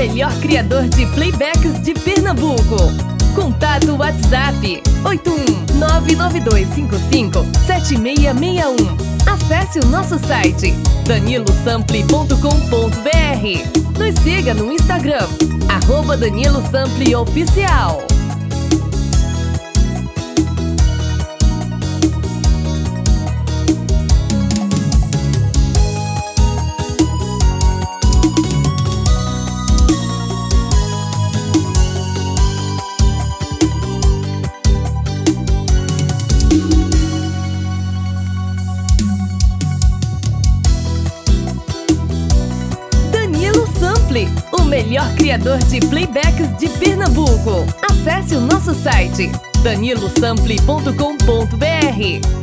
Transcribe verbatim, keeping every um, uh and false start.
melhor criador de playbacks de Pernambuco. Contato WhatsApp oito um nove nove dois cinco cinco sete seis seis um. Acesse o nosso site danilo sample ponto com ponto br. Nos siga no Instagram, arroba Danilo Sample Oficial. O melhor criador de playbacks de Pernambuco. Acesse o nosso site danilo sample ponto com ponto br.